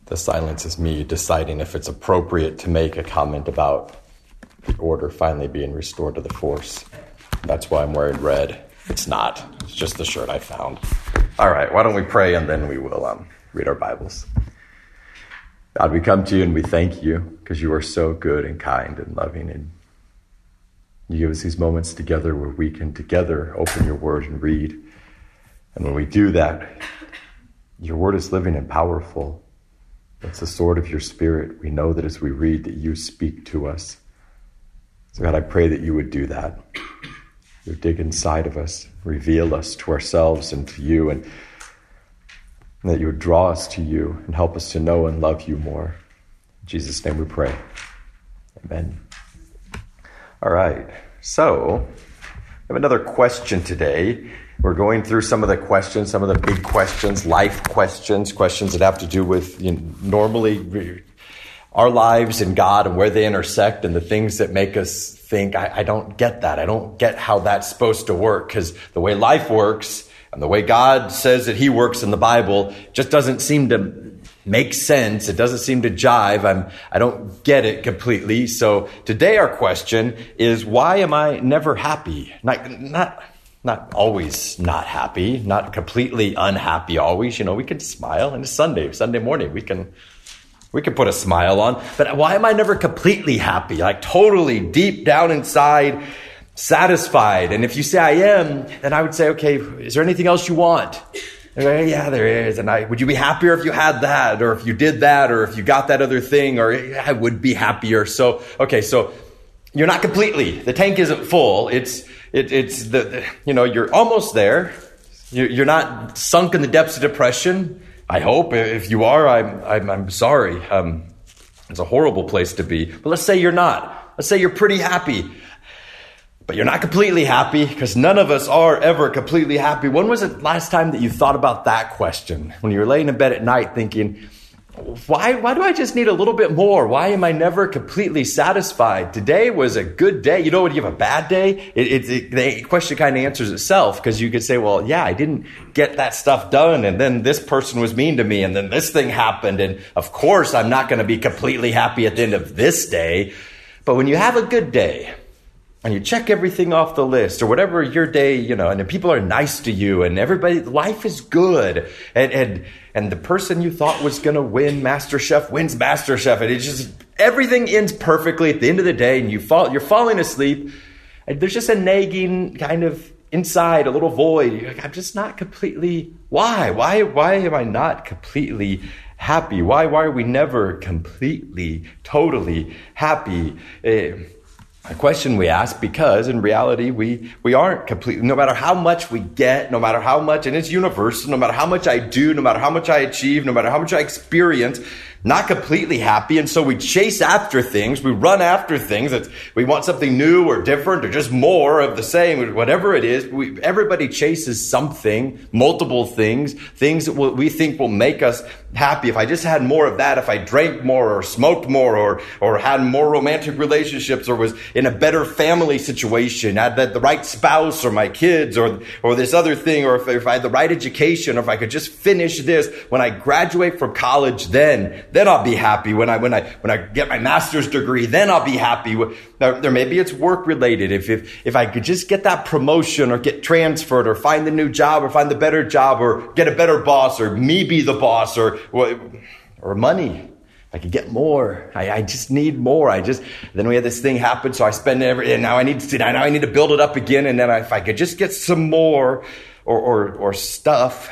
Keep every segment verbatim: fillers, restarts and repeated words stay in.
The silence is me deciding if it's appropriate to make a comment about the order finally being restored to the force. That's why I'm wearing red. It's not. It's just the shirt I found. All right, why don't we pray and then we will um, read our Bibles. God, we come to you and we thank you because you are so good and kind and loving. And you give us these moments together where we can together open your word and read. And when we do that, your word is living and powerful. It's the sword of your spirit. We know that as we read that you speak to us. So God, I pray that you would do that. You would dig inside of us, reveal us to ourselves and to you, and that you would draw us to you and help us to know and love you more. In Jesus' name we pray. Amen. All right. So, I have another question today. We're going through some of the questions, some of the big questions, life questions, questions that have to do with, you know, normally our lives and God and where they intersect and the things that make us think, I, I don't get that. I don't get how that's supposed to work, because the way life works and the way God says that he works in the Bible just doesn't seem to make sense. It doesn't seem to jive. I'm, I don't get it completely. So today our question is, why am I never happy? Not, not, Not always not happy, not completely unhappy always. You know, we can smile, and it's Sunday, Sunday morning. We can we can put a smile on. But why am I never completely happy? Like totally deep down inside, satisfied? And if you say I am, then I would say, okay, is there anything else you want? And, yeah, there is. And I would you be happier if you had that, or if you did that, or if you got that other thing, or yeah, I would be happier. So, okay, so you're not completely. The tank isn't full. It's It, it's the, you know, you're almost there. You're, you're not sunk in the depths of depression. I hope. If you are, I'm, I'm, I'm sorry. Um, it's a horrible place to be. But let's say you're not. Let's say you're pretty happy, but you're not completely happy, because none of us are ever completely happy. When was the last time that you thought about that question? When you were laying in bed at night thinking, Why why do I just need a little bit more? Why am I never completely satisfied? Today was a good day. You know, when you have a bad day, it, it, it, the question kind of answers itself, because you could say, well, yeah, I didn't get that stuff done, and then this person was mean to me, and then this thing happened, and of course I'm not going to be completely happy at the end of this day. But when you have a good day, and you check everything off the list, or whatever your day, you know, and the people are nice to you, and everybody, life is good, and and and the person you thought was going to win MasterChef wins MasterChef, and it just, everything ends perfectly at the end of the day, and you fall, you're falling asleep, and there's just a nagging kind of inside, a little void. You're like, I'm just not completely, why? Why, why am I not completely happy? Why, why are we never completely, totally happy? Uh, A question we ask, because in reality, we, we aren't completely, no matter how much we get, no matter how much, and it's universal, no matter how much I do, no matter how much I achieve, no matter how much I experience, not completely happy. And so we chase after things, we run after things that we want something new or different or just more of the same, whatever it is. We, everybody chases something, multiple things, things that will, we think will make us happy. If I just had more of that, if I drank more or smoked more or, or had more romantic relationships or was in a better family situation, had the, the right spouse or my kids or, or this other thing, or if, if I had the right education, or if I could just finish this when I graduate from college, then Then I'll be happy. When I when I when I get my master's degree, then I'll be happy. Now, there maybe it's work related. If if if I could just get that promotion, or get transferred, or find the new job, or find the better job, or get a better boss, or me be the boss, or or money. I could get more. I, I just need more. I just then we had this thing happen, so I spend every. And now I need to now I need to build it up again. And then I, if I could just get some more, or or or stuff.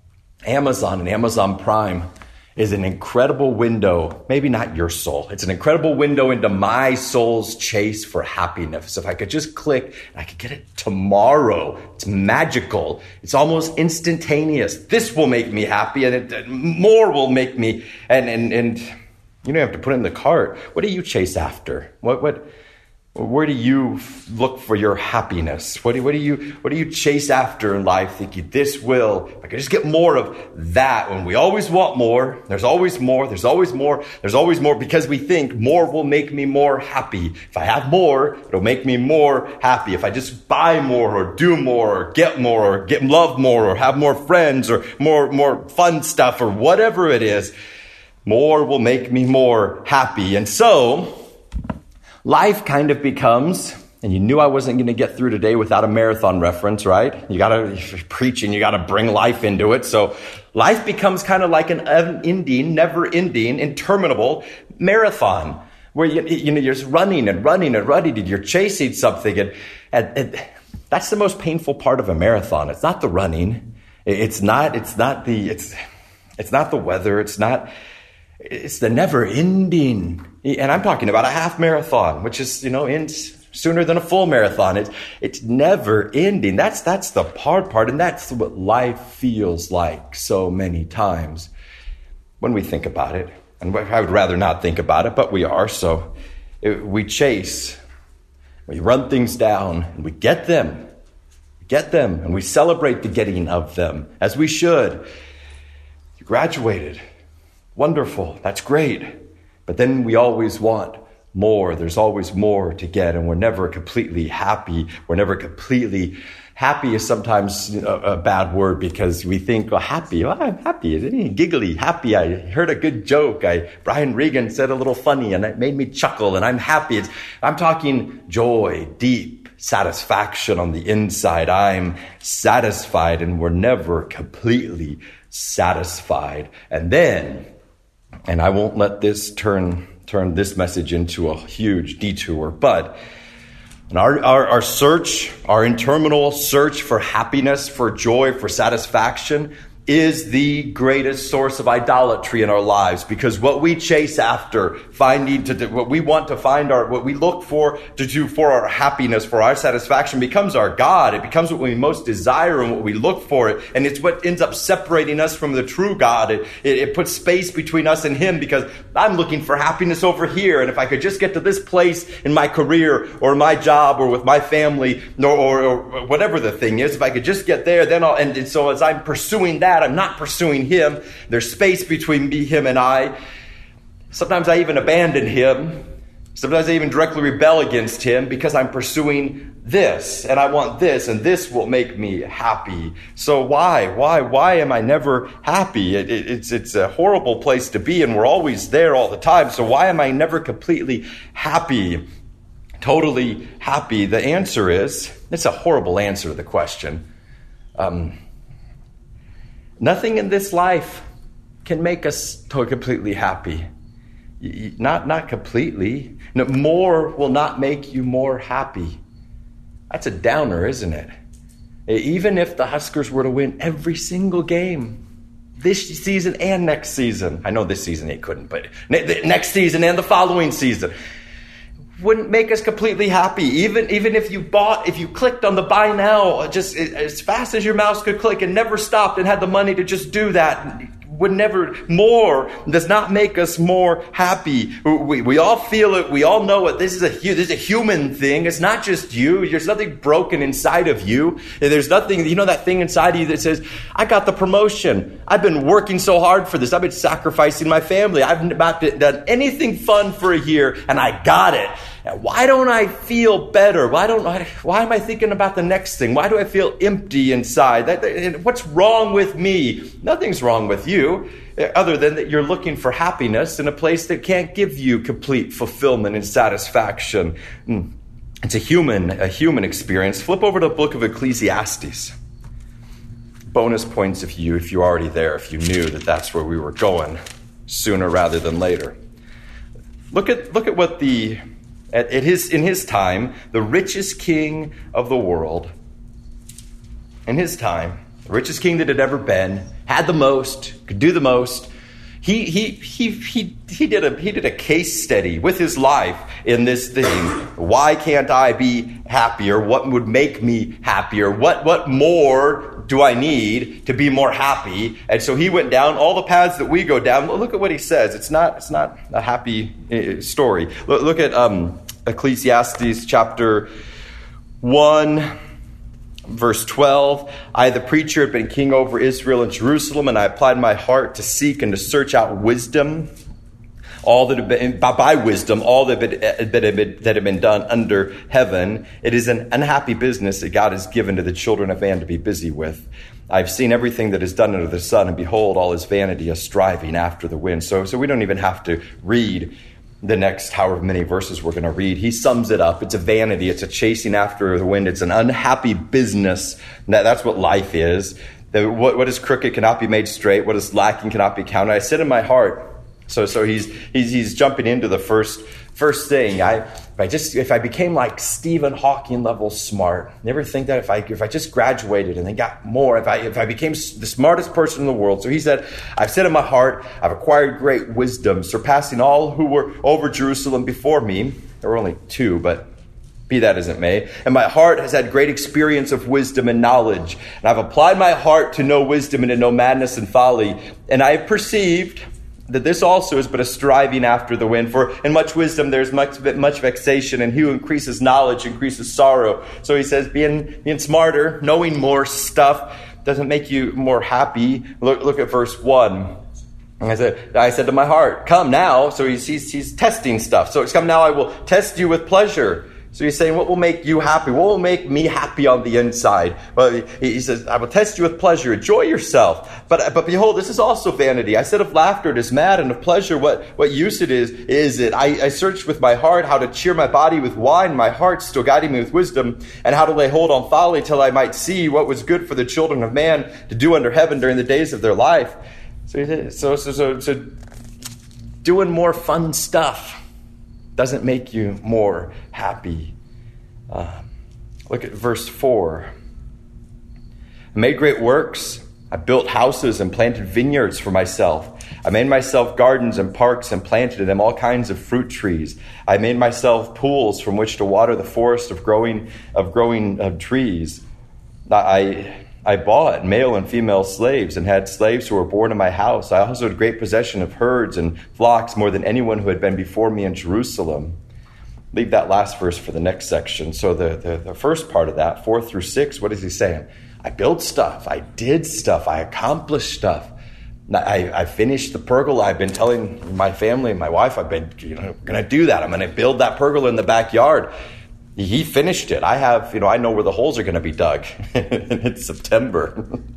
Amazon and Amazon Prime is an incredible window, maybe not your soul. It's an incredible window into my soul's chase for happiness. If I could just click and I could get it tomorrow, it's magical. It's almost instantaneous. This will make me happy, and it, more will make me, and, and, and you don't have to put it in the cart. What do you chase after? What, what, Where do you look for your happiness? What do, what do you what do you chase after in life, thinking this will, if I could just get more of that? When we always want more, there's always more, there's always more, there's always more, because we think more will make me more happy. If I have more, it'll make me more happy. If I just buy more or do more or get more or get love more or have more friends or more more fun stuff or whatever it is. More will make me more happy. And so life kind of becomes, and you knew I wasn't going to get through today without a marathon reference, right? You got to, if you're preaching, you got to bring life into it. So life becomes kind of like an unending, never-ending, interminable marathon where you, you know, you're just running and running and running and you're chasing something. And, and, and that's the most painful part of a marathon. It's not the running. It's not, it's not the, it's, it's not the weather. It's not, it's the never-ending. And I'm talking about a half marathon, which is, you know, ends sooner than a full marathon. It's it's never ending. That's that's the hard part, and that's what life feels like so many times when we think about it. And I would rather not think about it, but we are. So it, we chase, we run things down, and we get them, we get them, and we celebrate the getting of them, as we should. You graduated. Wonderful. That's great. But then we always want more. There's always more to get, and we're never completely happy. We're never completely happy is sometimes a, a bad word because we think, well, happy, well, I'm happy, giggly, happy. I heard a good joke. I Brian Regan said a little funny, and it made me chuckle, and I'm happy. It's, I'm talking joy, deep satisfaction on the inside. I'm satisfied, and we're never completely satisfied. And then, and I won't let this turn turn this message into a huge detour, but our, our, our search, our interminable search for happiness, for joy, for satisfaction is the greatest source of idolatry in our lives, because what we chase after, finding to do, what we want to find, our what we look for to do for our happiness, for our satisfaction, becomes our God. It becomes what we most desire and what we look for. It, and it's what ends up separating us from the true God. It, it, it puts space between us and Him, because I'm looking for happiness over here, and if I could just get to this place in my career or my job or with my family or, or, or whatever the thing is, if I could just get there, then I'll. And, and so as I'm pursuing that, I'm not pursuing Him. There's space between me, Him, and I. Sometimes I even abandon Him. Sometimes I even directly rebel against Him because I'm pursuing this, and I want this, and this will make me happy. So why, why, why am I never happy? It, it, it's it's a horrible place to be, and we're always there all the time. So why am I never completely happy, totally happy? The answer is, it's a horrible answer to the question. Um, Nothing in this life can make us totally completely happy. Not not completely. No, more will not make you more happy. That's a downer, isn't it? Even if the Huskers were to win every single game this season and next season. I know this season they couldn't, but next season and the following season. Wouldn't make us completely happy. Even even if you bought, if you clicked on the buy now, just as fast as your mouse could click and never stopped and had the money to just do that, would never, more does not make us more happy. We, we all feel it. We all know it. This is a this is a human thing. It's not just you. There's nothing broken inside of you. There's nothing, you know, that thing inside of you that says, I got the promotion. I've been working so hard for this. I've been sacrificing my family. I've not done anything fun for a year, and I got it. Why don't I feel better? Why don't I, why am I thinking about the next thing? Why do I feel empty inside? That, what's wrong with me? Nothing's wrong with you, other than that you're looking for happiness in a place that can't give you complete fulfillment and satisfaction. It's a human, a human experience. Flip over to the book of Ecclesiastes. Bonus points if you, if you're already there, if you knew that that's where we were going sooner rather than later. Look at, look at what the, At, at his, in his time, the richest king of the world, in his time, the richest king that had ever been, had the most, could do the most. He he he he he did a he did a case study with his life in this thing. Why can't I be happier? What would make me happier? What what more do I need to be more happy? And so he went down all the paths that we go down. Look at what he says. It's not it's not a happy story. Look, look at um, Ecclesiastes chapter one. Verse twelve, I, the preacher, had been king over Israel and Jerusalem, and I applied my heart to seek and to search out wisdom. all that have been, by, by wisdom, all that have, been, that have been done under heaven. It is an unhappy business that God has given to the children of man to be busy with. I've seen everything that is done under the sun, and behold, all is vanity, a striving after the wind. So, so we don't even have to read the next however many verses we're going to read. He sums it up. It's a vanity. It's a chasing after the wind. It's an unhappy business. That, that's what life is. The, what, what is crooked cannot be made straight. What is lacking cannot be counted. I said in my heart. So, so he's he's he's jumping into the first first thing. I if I just if I became like Stephen Hawking level smart. You ever think that if I if I just graduated and then got more, if I if I became the smartest person in the world? So he said, I've said in my heart, I've acquired great wisdom, surpassing all who were over Jerusalem before me. There were only two, but be that as it may. And my heart has had great experience of wisdom and knowledge. And I've applied my heart to know wisdom and to know madness and folly. And I have perceived that this also is but a striving after the wind. For in much wisdom there's much much vexation, and he who increases knowledge increases sorrow. So he says, being being smarter, knowing more stuff doesn't make you more happy. Look look at verse one. And I said, I said to my heart, come now. So he's he's, he's testing stuff. So it's come now, I will test you with pleasure. So he's saying, what will make you happy? What will make me happy on the inside? Well, he says, I will test you with pleasure. Enjoy yourself. But but behold, this is also vanity. I said of laughter, it is mad, and of pleasure, what, what use it is, is it? I, I searched with my heart how to cheer my body with wine, my heart still guiding me with wisdom, and how to lay hold on folly till I might see what was good for the children of man to do under heaven during the days of their life. So, so, so, so, so doing more fun stuff doesn't make you more happy. Uh, look at verse four. I made great works. I built houses and planted vineyards for myself. I made myself gardens and parks and planted in them all kinds of fruit trees. I made myself pools from which to water the forest of growing of growing of trees. I I bought male and female slaves and had slaves who were born in my house. I also had great possession of herds and flocks, more than anyone who had been before me in Jerusalem. Leave that last verse for the next section. So the, the, the first part of that, four through six, what is he saying? I built stuff. I did stuff. I accomplished stuff. I, I finished the pergola. I've been telling my family and my wife, I've been you know, going to do that. I'm going to build that pergola in the backyard. He finished it. I have, you know, I know where the holes are going to be dug. It's September.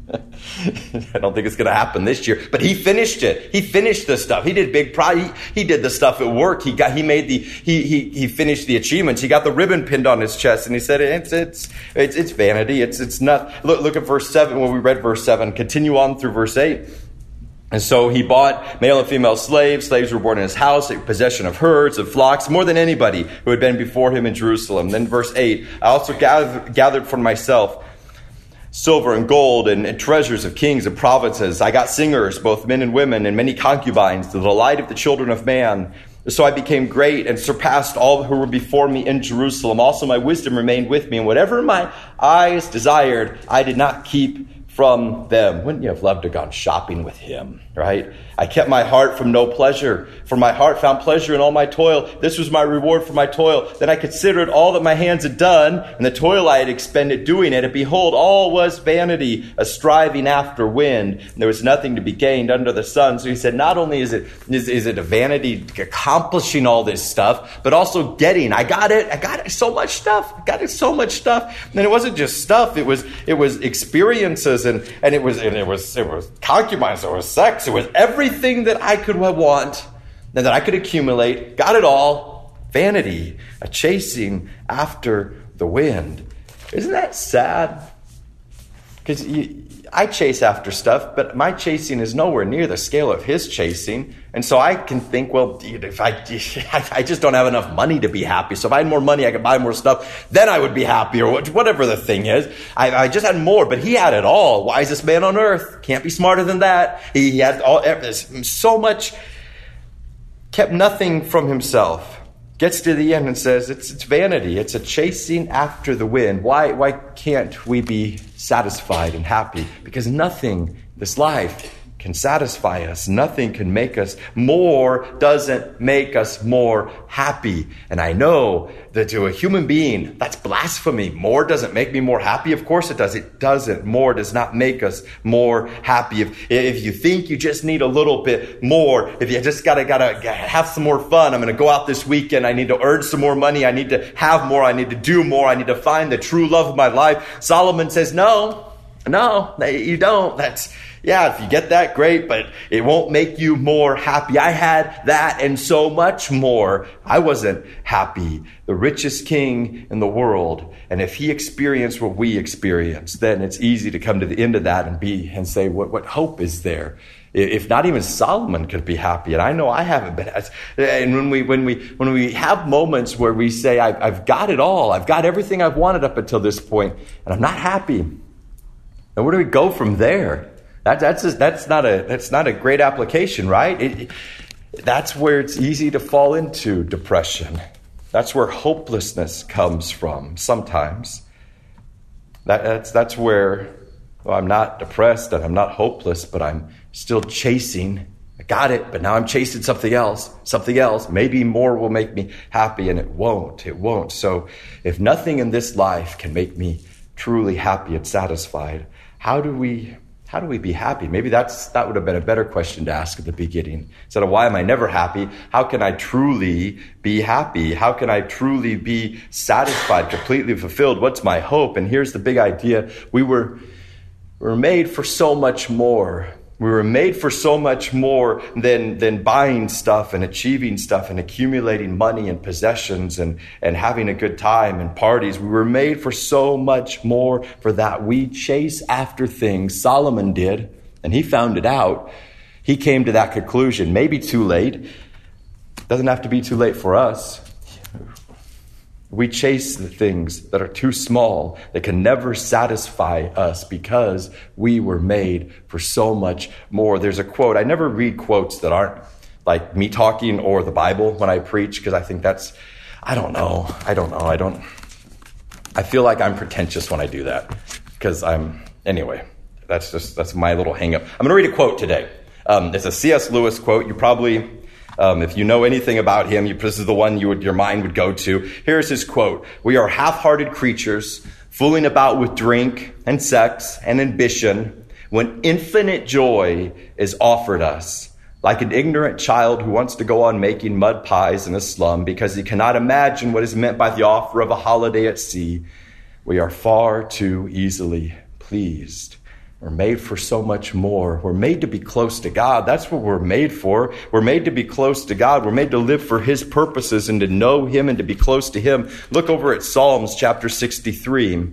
I don't think it's going to happen this year, but he finished it. He finished the stuff. He did big pro. He, he did the stuff at work. He got, he made the, he, he, he finished the achievements. He got the ribbon pinned on his chest, and he said, it's, it's, it's, it's vanity. It's, it's not, look, look at verse seven. When we read verse seven, continue on through verse eight. And so he bought male and female slaves. Slaves were born in his house, a possession of herds, of flocks, more than anybody who had been before him in Jerusalem. Then verse eight, I also gathered, gathered for myself silver and gold and, and treasures of kings and provinces. I got singers, both men and women, and many concubines, the delight of the children of man. So I became great and surpassed all who were before me in Jerusalem. Also my wisdom remained with me, and whatever my eyes desired, I did not keep from them. Wouldn't you have loved to have gone shopping with him, right? I kept my heart from no pleasure, for my heart found pleasure in all my toil. This was my reward for my toil. Then I considered all that my hands had done, and the toil I had expended doing it. And behold, all was vanity, a striving after wind. And there was nothing to be gained under the sun. So he said, not only is it is, is it a vanity accomplishing all this stuff, but also getting. I got it. I got it. So much stuff. I got it. So much stuff. And it wasn't just stuff. It was it was experiences, and and it was and it was it was concubines. It was sex. It was everything. Everything that I could want and that I could accumulate, got it all. Vanity, a chasing after the wind. Isn't that sad? Because I chase after stuff, but my chasing is nowhere near the scale of his chasing. And so I can think, well, if I, I just don't have enough money to be happy. So if I had more money, I could buy more stuff. Then I would be happy, or whatever the thing is. I, I just had more, but he had it all. Wisest man on earth. Can't be smarter than that. He had all, so much, kept nothing from himself. Gets to the end and says, it's, it's vanity. It's a chasing after the wind. Why, why can't we be satisfied and happy? Because nothing in this life can satisfy us. Nothing can make us. More doesn't make us more happy. And I know that to a human being, that's blasphemy. More doesn't make me more happy. Of course it does. It doesn't. More does not make us more happy. If, if you think you just need a little bit more, if you just gotta, gotta have some more fun, I'm going to go out this weekend. I need to earn some more money. I need to have more. I need to do more. I need to find the true love of my life. Solomon says, no, no, you don't. That's, yeah, if you get that, great, but it won't make you more happy. I had that and so much more. I wasn't happy. The richest king in the world. And if he experienced what we experienced, then it's easy to come to the end of that and be and say, what, what hope is there? If not even Solomon could be happy, and I know I haven't been. And when we when we when we have moments where we say, I've, I've got it all, I've got everything I've wanted up until this point, and I'm not happy. And where do we go from there? That, that's just, that's not a that's not a great application, right? It, that's where it's easy to fall into depression. That's where hopelessness comes from. Sometimes that, that's that's where well, I'm not depressed and I'm not hopeless, but I'm still chasing. I got it, but now I'm chasing something else. Something else. Maybe more will make me happy, and it won't. It won't. So, if nothing in this life can make me truly happy and satisfied, how do we? How do we be happy? Maybe that's that would have been a better question to ask at the beginning. Instead of why am I never happy? How can I truly be happy? How can I truly be satisfied, completely fulfilled? What's my hope? And here's the big idea. We were, we were made for so much more. We were made for so much more than, than buying stuff and achieving stuff and accumulating money and possessions and, and having a good time and parties. We were made for so much more for that. We chase after things. Solomon did, and he found it out. He came to that conclusion. Maybe too late. Doesn't have to be too late for us. We chase the things that are too small, that can never satisfy us because we were made for so much more. There's a quote. I never read quotes that aren't like me talking or the Bible when I preach because I think that's, I don't know. I don't know. I don't, I feel like I'm pretentious when I do that because I'm, anyway, that's just, that's my little hang up. I'm going to read a quote today. Um, it's a C S Lewis quote. You probably... Um, if you know anything about him, you, this is the one you would, your mind would go to. Here's his quote. We are half-hearted creatures, fooling about with drink and sex and ambition, when infinite joy is offered us. Like an ignorant child who wants to go on making mud pies in a slum because he cannot imagine what is meant by the offer of a holiday at sea, we are far too easily pleased. We're made for so much more. We're made to be close to God. That's what we're made for. We're made to be close to God. We're made to live for his purposes and to know him and to be close to him. Look over at Psalms chapter sixty-three.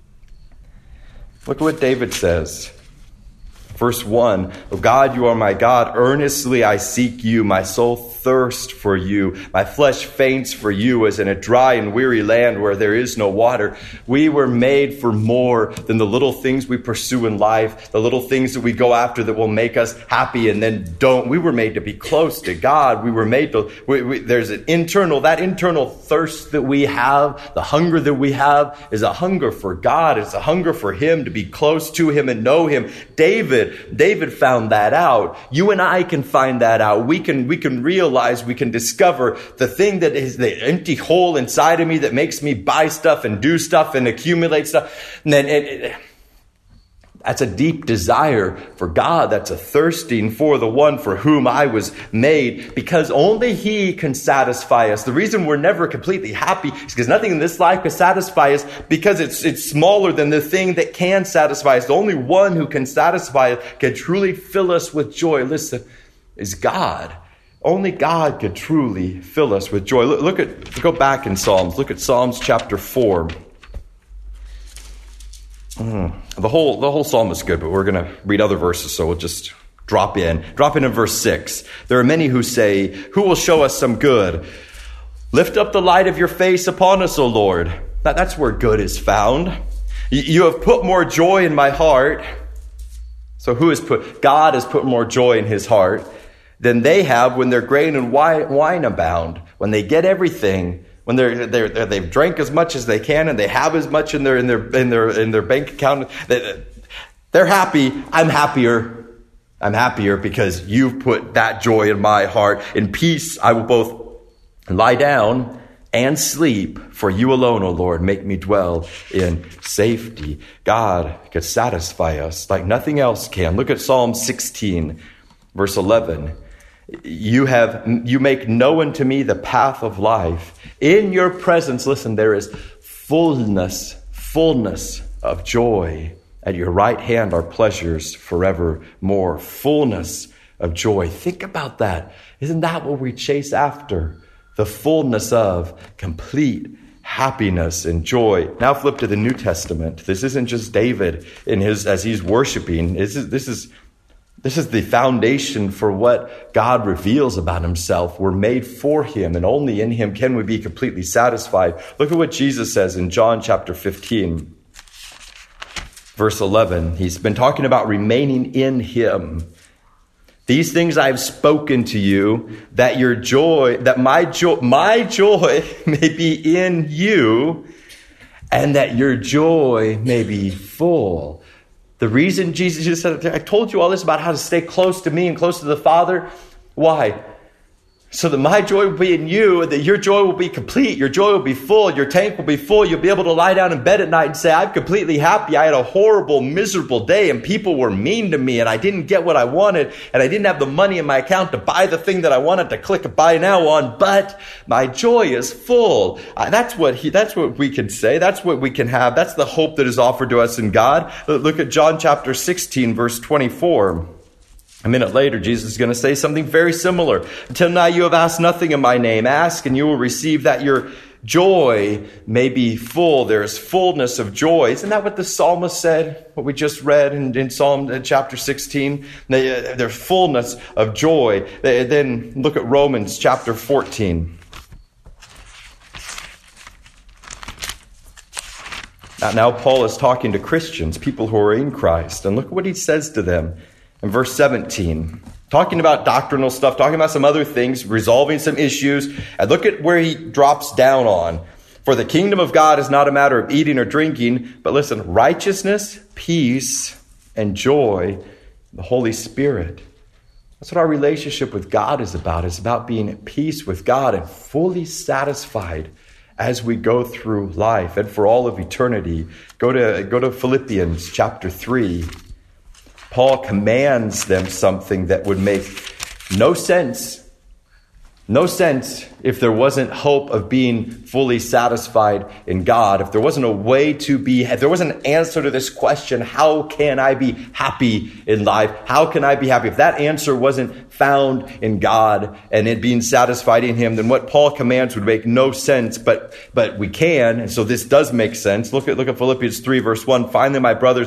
Look what David says. Verse one, O God, you are my God. Earnestly I seek you. My soul thirsts for you. My flesh faints for you as in a dry and weary land where there is no water. We were made for more than the little things we pursue in life, the little things that we go after that will make us happy and then don't. We were made to be close to God. We were made to, we, we, there's an internal, that internal thirst that we have, the hunger that we have is a hunger for God. It's a hunger for him, to be close to him and know him. David David found that out. You and I can find that out. We can, we can realize, we can discover the thing that is the empty hole inside of me that makes me buy stuff and do stuff and accumulate stuff. And then it, it, that's a deep desire for God. That's a thirsting for the one for whom I was made, because only he can satisfy us. The reason we're never completely happy is because nothing in this life can satisfy us, because it's it's smaller than the thing that can satisfy us. The only one who can satisfy us, can truly fill us with joy, listen, is God. Only God could truly fill us with joy. Look, look at, go back in Psalms. Look at Psalms chapter four. Mm. The whole the whole psalm is good, but we're going to read other verses, so we'll just drop in. Drop in in verse six. There are many who say, who will show us some good? Lift up the light of your face upon us, O Lord. That, that's where good is found. You have put more joy in my heart. So who has put? God has put more joy in his heart than they have when their grain and wine abound. When they get everything, when they're, they're, they're they've drank as much as they can and they have as much in their in their in their in their bank account, they're happy. I'm happier. I'm happier because you've put that joy in my heart. In peace, I will both lie down and sleep, for you alone, O Lord, make me dwell in safety. God could satisfy us like nothing else can. Look at Psalm sixteen, verse eleven. You have, you make known to me the path of life. In your presence, listen, there is fullness, fullness of joy. At your right hand are pleasures forevermore. Fullness of joy. Think about that. Isn't that what we chase after? The fullness of complete happiness and joy. Now flip to the New Testament. This isn't just David in his as he's worshiping. This is this is this is the foundation for what God reveals about himself. We're made for him, and only in him can we be completely satisfied. Look at what Jesus says in John chapter fifteen. Verse eleven, he's been talking about remaining in him. These things I have spoken to you, that your joy, that my joy, my joy may be in you, and that your joy may be full. The reason Jesus just said, I told you all this about how to stay close to me and close to the Father. Why? So that my joy will be in you, and that your joy will be complete. Your joy will be full. Your tank will be full. You'll be able to lie down in bed at night and say, I'm completely happy. I had a horrible, miserable day, and people were mean to me, and I didn't get what I wanted, and I didn't have the money in my account to buy the thing that I wanted to click a buy now on, but my joy is full. Uh, that's what he, that's what we can say. That's what we can have. That's the hope that is offered to us in God. Look at John chapter sixteen, verse twenty-four. A minute later, Jesus is going to say something very similar. Until now you have asked nothing in my name. Ask and you will receive, that your joy may be full. There is fullness of joy. Isn't that what the psalmist said? What we just read in, in Psalm chapter sixteen? There's fullness of joy. Then look at Romans chapter fourteen. Now Paul is talking to Christians, people who are in Christ. And look what he says to them. In verse seventeen, talking about doctrinal stuff, talking about some other things, resolving some issues. And look at where he drops down on. For the kingdom of God is not a matter of eating or drinking, but listen, righteousness, peace, and joy, the Holy Spirit. That's what our relationship with God is about. It's about being at peace with God and fully satisfied as we go through life and for all of eternity. Go to, go to Philippians chapter three. Paul commands them something that would make no sense, no sense if there wasn't hope of being fully satisfied in God. If there wasn't a way to be, if there wasn't an answer to this question, how can I be happy in life? How can I be happy? If that answer wasn't found in God and in being satisfied in him, then what Paul commands would make no sense, but, but we can. And so this does make sense. Look at, look at Philippians three, verse one. Finally, my brothers,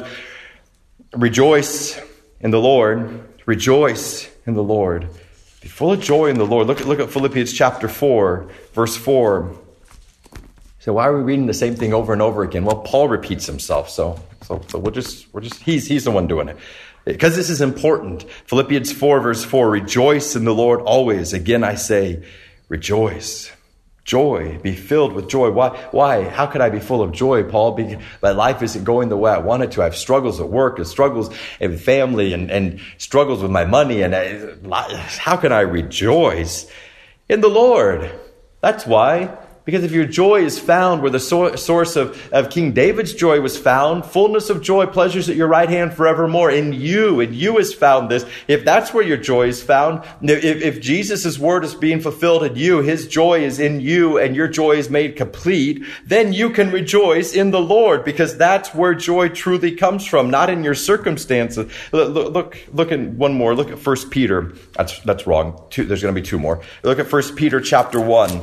rejoice in the Lord. Rejoice in the Lord. Be full of joy in the Lord. Look at, look at Philippians chapter four, verse four. So why are we reading the same thing over and over again? Well, Paul repeats himself. So, so, so we'll just, we're just, he's, he's the one doing it. Because this is important. Philippians four, verse four. Rejoice in the Lord always. Again, I say, rejoice. Joy, be filled with joy. Why? Why? How could I be full of joy, Paul? Because my life isn't going the way I want it to. I have struggles at work and struggles in family and, and struggles with my money. And I, how can I rejoice in the Lord? That's why. Because if your joy is found where the so- source of, of King David's joy was found, fullness of joy, pleasures at your right hand forevermore. In you, in you is found this. If that's where your joy is found, if, if Jesus' word is being fulfilled in you, his joy is in you, and your joy is made complete, then you can rejoice in the Lord, because that's where joy truly comes from, not in your circumstances. Look, look, look at one more. Look at First Peter. That's, that's wrong. Two, there's going to be two more. Look at First Peter chapter one.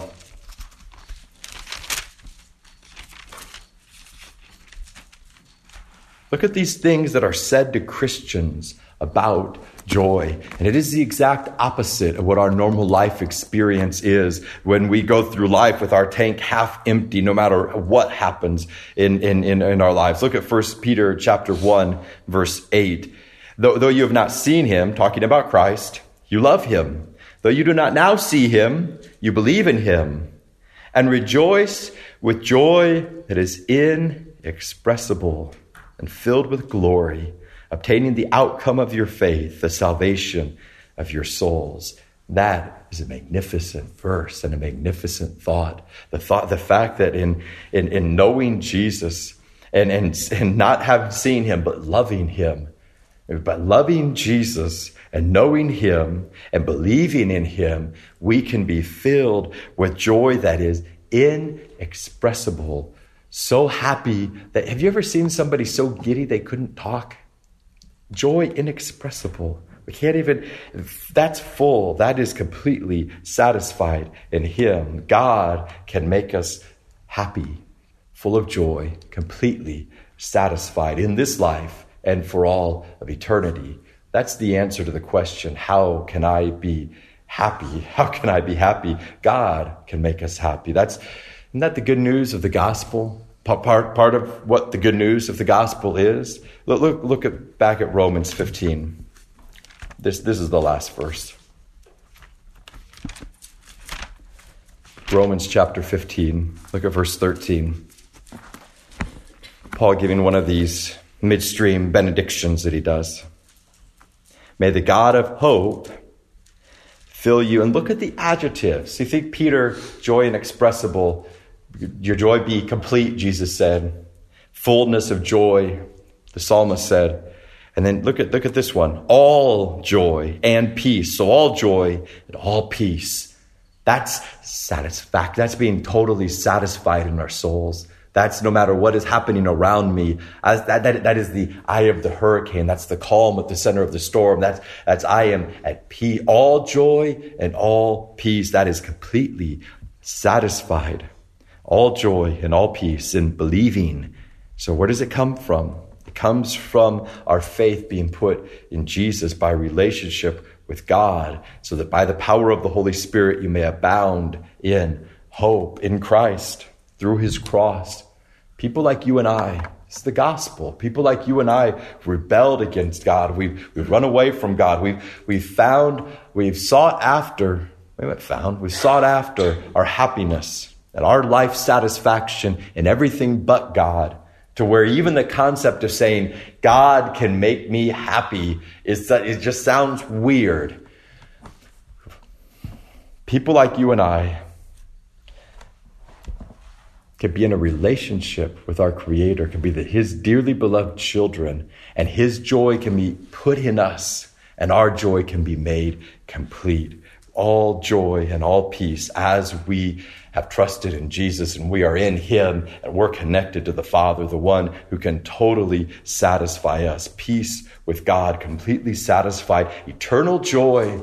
Look at these things that are said to Christians about joy. And it is the exact opposite of what our normal life experience is when we go through life with our tank half empty, no matter what happens in, in, in, in our lives. Look at First Peter chapter one, verse eight. Though, though you have not seen him, talking about Christ, you love him. Though you do not now see him, you believe in him and rejoice with joy that is inexpressible and filled with glory, obtaining the outcome of your faith, the salvation of your souls. That is a magnificent verse and a magnificent thought. The thought, the fact that in in, in knowing Jesus and, and, and not having seen him, but loving him, but loving Jesus and knowing him and believing in him, we can be filled with joy that is inexpressible. So happy that, have you ever seen somebody so giddy they couldn't talk? Joy inexpressible. We can't even, that's full. That is completely satisfied in him. God can make us happy, full of joy, completely satisfied in this life and for all of eternity. That's the answer to the question, how can I be happy? How can I be happy? God can make us happy. That's, isn't that the good news of the gospel? Part, part of what the good news of the gospel is? Look, look, look at, back at Romans fifteen. This, this is the last verse. Romans chapter fifteen. Look at verse thirteen. Paul giving one of these midstream benedictions that he does. May the God of hope fill you. And look at the adjectives. You think Peter, joy inexpressible. Your joy be complete, Jesus said. Fullness of joy, the psalmist said. And then look at look at this one. All joy and peace. So all joy and all peace. That's satisfaction. That's being totally satisfied in our souls. That's no matter what is happening around me. As that, that, that is the eye of the hurricane. That's the calm at the center of the storm. That's, that's I am at peace. All joy and all peace. That is completely satisfied. All joy and all peace in believing. So where does it come from? It comes from our faith being put in Jesus by relationship with God, so that by the power of the Holy Spirit you may abound in hope in Christ through his cross. People like you and I, it's the gospel. People like you and I rebelled against God. We've, we've run away from God. We've, we've found, we've sought after, we haven't found, we've sought after our happiness and our life satisfaction in everything but God, to where even the concept of saying God can make me happy is that it just sounds weird. People like you and I can be in a relationship with our Creator, can be the, his dearly beloved children, and his joy can be put in us, and our joy can be made complete. All joy and all peace as we have trusted in Jesus and we are in him and we're connected to the Father, the one who can totally satisfy us. Peace with God, completely satisfied, eternal joy,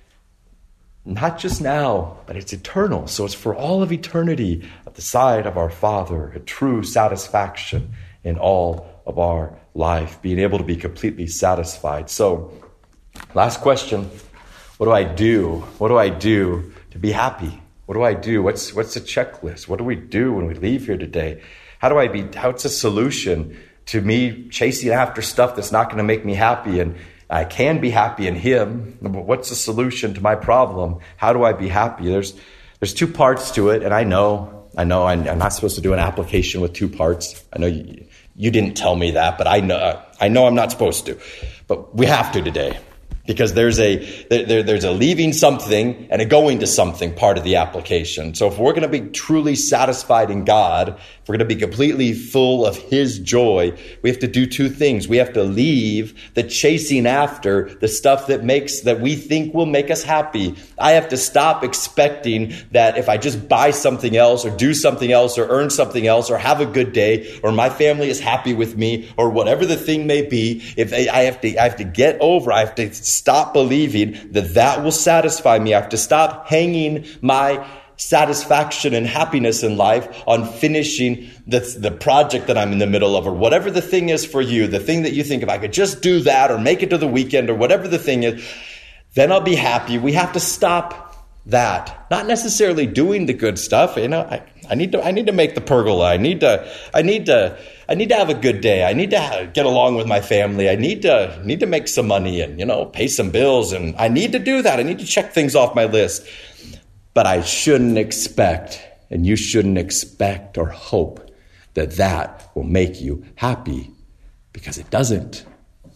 not just now, but it's eternal. So it's for all of eternity at the side of our Father, a true satisfaction in all of our life, being able to be completely satisfied. So last question. What do I do? What do I do to be happy? What do I do? What's what's the checklist? What do we do when we leave here today? How do I be, what's a solution to me chasing after stuff that's not going to make me happy? And I can be happy in him. What's the solution to my problem? How do I be happy? There's there's two parts to it. And I know, I know I'm, I'm not supposed to do an application with two parts. I know you, you didn't tell me that, but I know, I know I'm not supposed to. But we have to today. Because there's a there, there's a leaving something and a going to something part of the application. So if we're going to be truly satisfied in God, if we're going to be completely full of his joy, we have to do two things. We have to leave the chasing after the stuff that makes that we think will make us happy. I have to stop expecting that if I just buy something else or do something else or earn something else or have a good day or my family is happy with me or whatever the thing may be, if I, I have to I have to get over, I have to stop believing that that will satisfy me. I have to stop hanging my satisfaction and happiness in life on finishing the, the project that I'm in the middle of, or whatever the thing is for you, the thing that you think, if I could just do that or make it to the weekend or whatever the thing is, then I'll be happy. We have to stop that. Not necessarily doing the good stuff. You know, I, I need to I need to make the pergola. I need to I need to I need to have a good day. I need to have, get along with my family. I need to need to make some money and, you know, pay some bills, and I need to do that. I need to check things off my list. But I shouldn't expect, and you shouldn't expect or hope that that will make you happy, because it doesn't.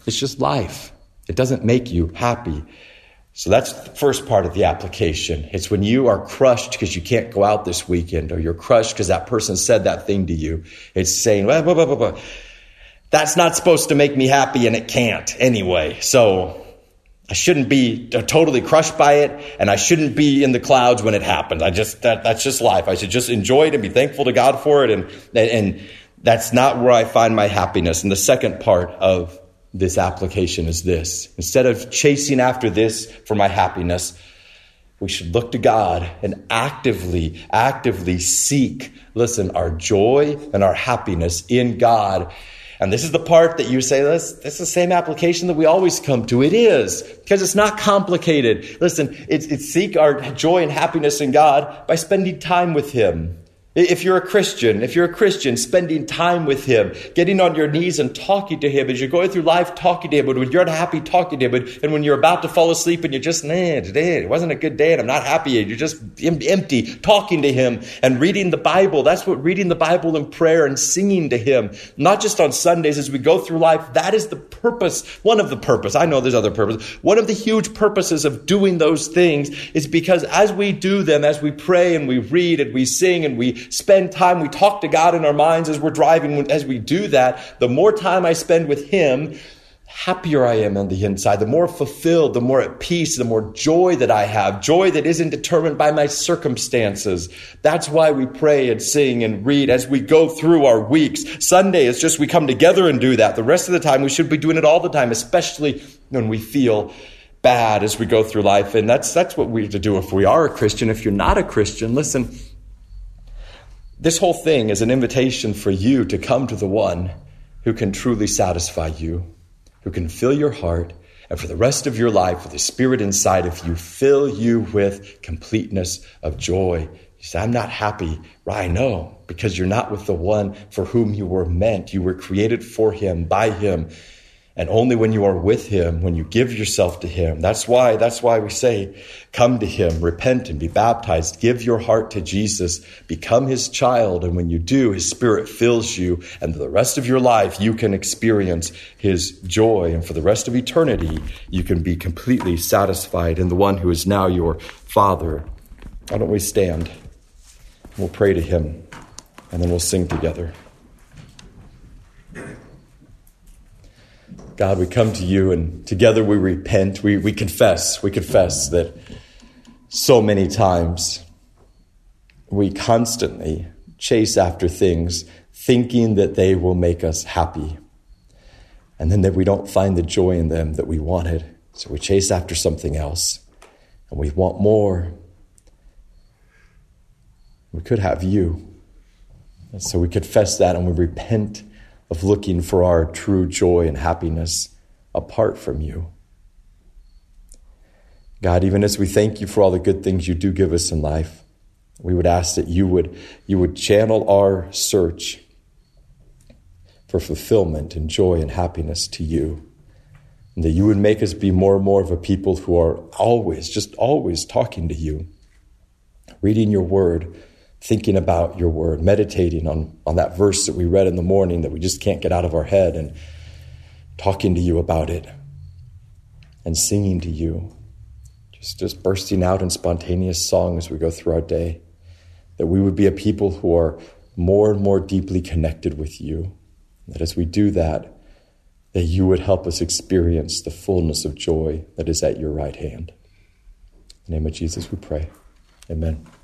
It's just life. It doesn't make you happy. So that's the first part of the application. It's when you are crushed because you can't go out this weekend, or you're crushed because that person said that thing to you. It's saying, blah, blah, blah, blah, blah. That's not supposed to make me happy, and it can't anyway. So I shouldn't be totally crushed by it, and I shouldn't be in the clouds when it happens. I just that, that's just life. I should just enjoy it and be thankful to God for it, and and that's not where I find my happiness. And the second part of this application is this. Instead of chasing after this for my happiness, we should look to God and actively, actively seek, listen, our joy and our happiness in God. And this is the part that you say, this, this is the same application that we always come to. It is, because it's not complicated. Listen, it's, it's seek our joy and happiness in God by spending time with Him. If you're a Christian, if you're a Christian, spending time with Him, getting on your knees and talking to Him as you're going through life, talking to Him, when you're unhappy, talking to Him, and when you're about to fall asleep and you're just, nah, today it wasn't a good day and I'm not happy, you're just empty, talking to Him and reading the Bible. That's what reading the Bible in prayer and singing to Him, not just on Sundays as we go through life. That is the purpose, one of the purpose. I know there's other purpose. One of the huge purposes of doing those things is because as we do them, as we pray and we read and we sing and we spend time, we talk to God in our minds as we're driving. As we do that, the more time I spend with Him, happier I am on the inside, the more fulfilled, the more at peace, the more joy that I have, joy that isn't determined by my circumstances. That's why we pray and sing and read as we go through our weeks. Sunday is just we come together and do that. The rest of the time, we should be doing it all the time, especially when we feel bad as we go through life. And that's that's what we have to do if we are a Christian. If you're not a Christian, listen, this whole thing is an invitation for you to come to the one who can truly satisfy you, who can fill your heart, and for the rest of your life, with the Spirit inside of you, fill you with completeness of joy. You say, I'm not happy. I know, because you're not with the one for whom you were meant. You were created for Him, by Him. And only when you are with Him, when you give yourself to Him, that's why, that's why we say, come to Him, repent and be baptized, give your heart to Jesus, become His child. And when you do, His Spirit fills you. And for the rest of your life, you can experience His joy. And for the rest of eternity, you can be completely satisfied in the one who is now your Father. Why don't we stand? We'll pray to Him, and then we'll sing together. God, we come to you, and together we repent. We, we confess. We confess that so many times we constantly chase after things, thinking that they will make us happy, and then that we don't find the joy in them that we wanted. So we chase after something else, and we want more. We could have you. And so we confess that, and we repent of looking for our true joy and happiness apart from you. God, even as we thank you for all the good things you do give us in life, we would ask that you would, you would channel our search for fulfillment and joy and happiness to you. And that you would make us be more and more of a people who are always, just always talking to you, reading your word, thinking about your word, meditating on, on that verse that we read in the morning that we just can't get out of our head, and talking to you about it and singing to you, just, just bursting out in spontaneous song as we go through our day, that we would be a people who are more and more deeply connected with you, that as we do that, that you would help us experience the fullness of joy that is at your right hand. In the name of Jesus we pray. Amen.